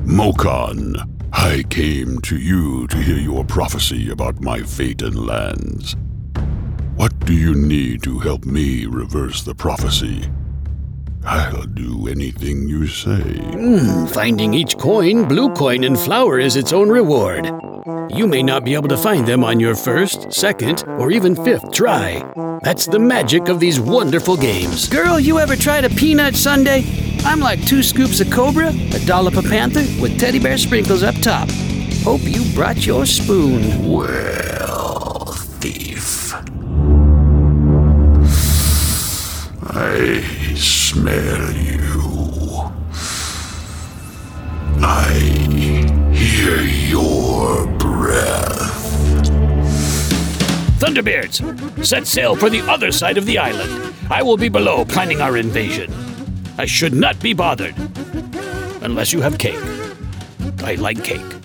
Mokon, I came to you to hear your prophecy about my fate and lands. What do you need to help me reverse the prophecy? I'll do anything you say. Finding each coin, blue coin, and flower is its own reward. You may not be able to find them on your first, second, or even fifth try. That's the magic of these wonderful games. Girl, you ever tried a peanut sundae? I'm like 2 scoops of Cobra, a dollop of Panther, with teddy bear sprinkles up top. Hope you brought your spoon. Well, thief. I smell you. I hear your breath. Thunderbeards, set sail for the other side of the island. I will be below planning our invasion. I should not be bothered. Unless you have cake. I like cake.